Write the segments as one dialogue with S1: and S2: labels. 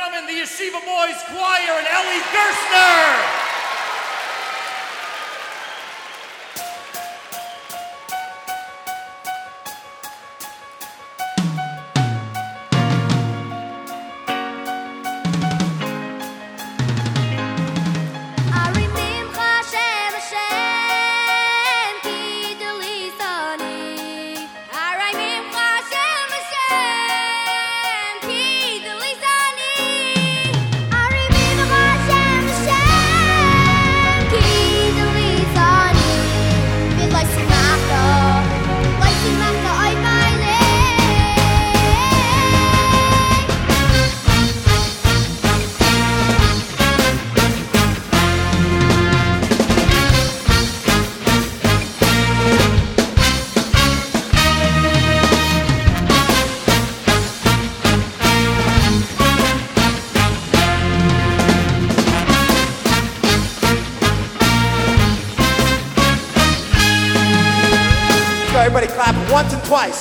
S1: gentlemen, the Yeshiva Boys Choir and Ellie Gerstner.
S2: Everybody clap once and twice.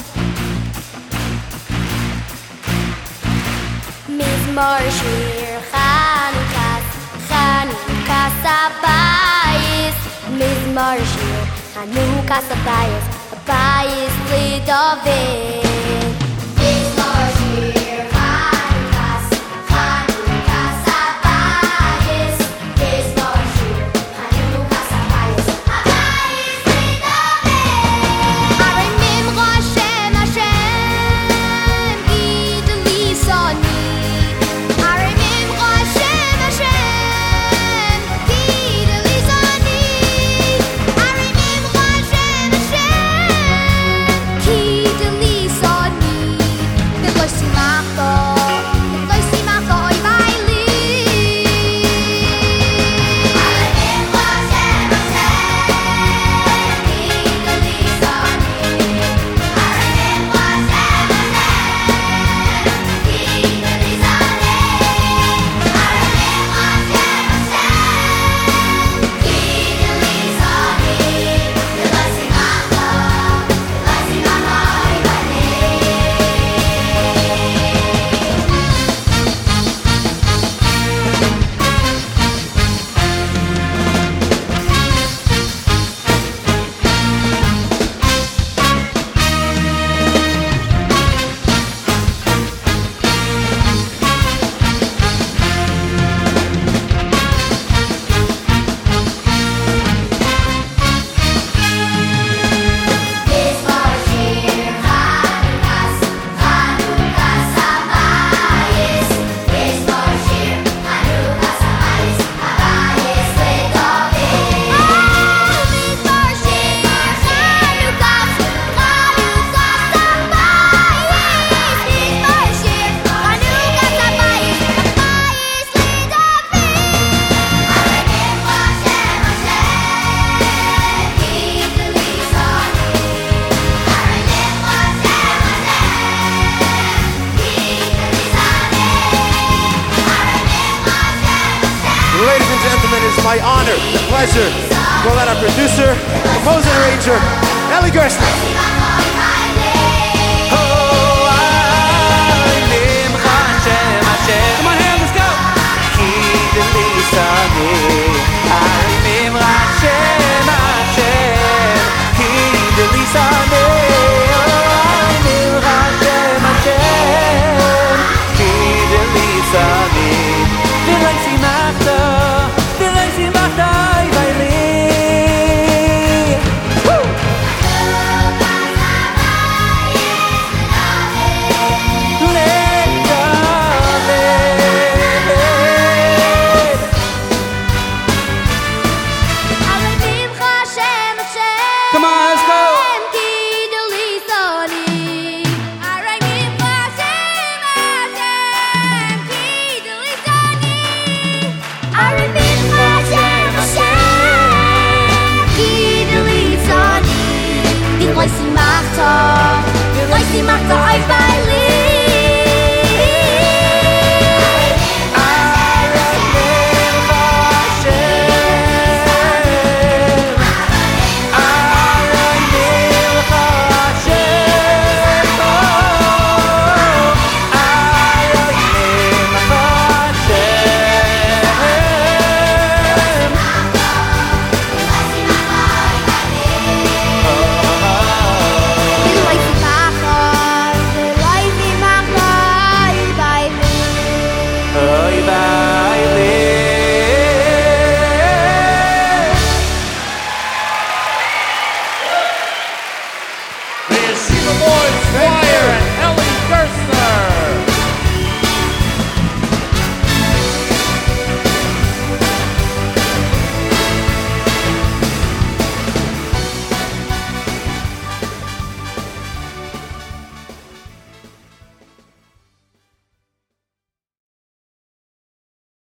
S3: Mizmor shir Chanukas, Chanukas Abayis. Mizmor shir Chanukas Abayis, Abayis Lidovin. Mizmor shir Chanukas, Chanukas Abayis. Mizmor shir Chanukas Abayis, Abayis Lidovin.
S2: My honor and pleasure to call out our producer, composer, and arranger, Ellie Gerstner.
S4: Come on, hands, let's go.
S1: the boys, Squire and